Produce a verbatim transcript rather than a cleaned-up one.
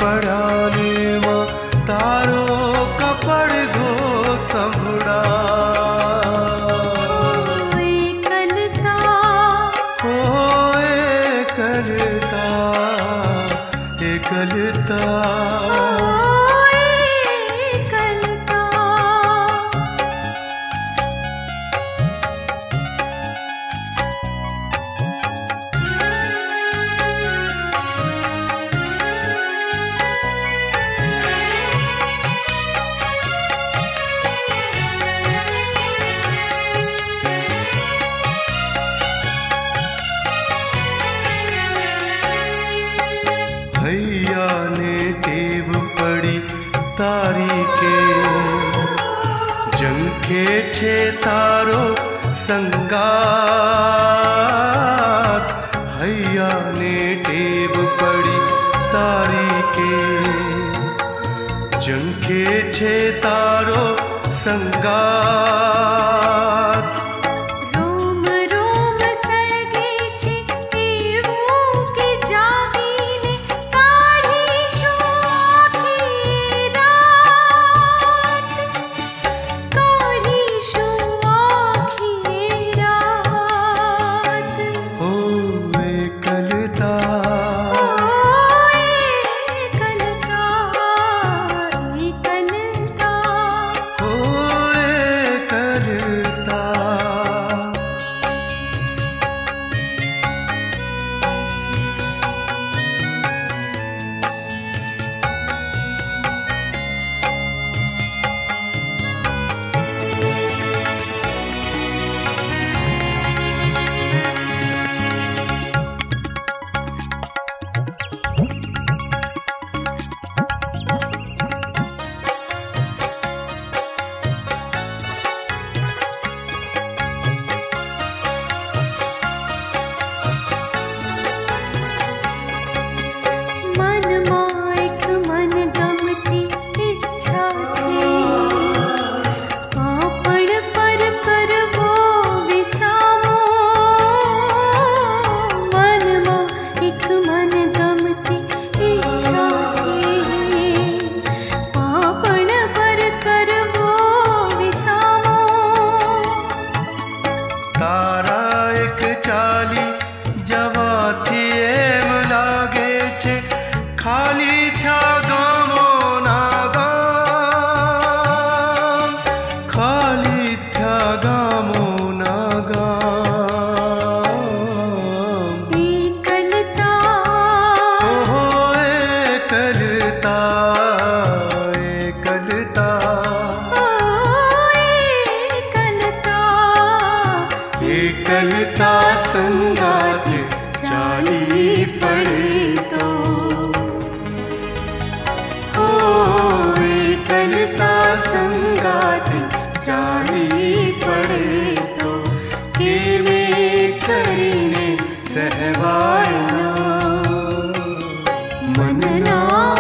पड़ाने मां तारो कपड़ धो संभड़ा एकलता हो एकलता एकलता भैया ने टेव पड़ी तारी के जंग के छे तारो संगात। भैया ने टेव पड़ी तारी के जंग के छे तारो संगात। रोम रोम सळगे छे એવું કે જાવીને કાઢીશું આખી રાત કાઢીશું આખી રાત हो एकलता ओ એકલતા એકલતા हो एकलता। મનમાં એક મનગમતી ઈચ્છા છે આપણ પર કરવો વિસામો। મનમાં એક મનગમતી ઈચ્છા છે આપણ પર કરવો વિસામો। तारा एक चाली जवाथी एम लागे छे खाली था गामो ना गाम खाली था गामो ना गाम। એકલતા ओहो एकलता एकलता ओ એકલતા एकलता संगात चाली पड़े तो हो एकलता संगात चाली पड़े तो केवे करीने सहवाया मनना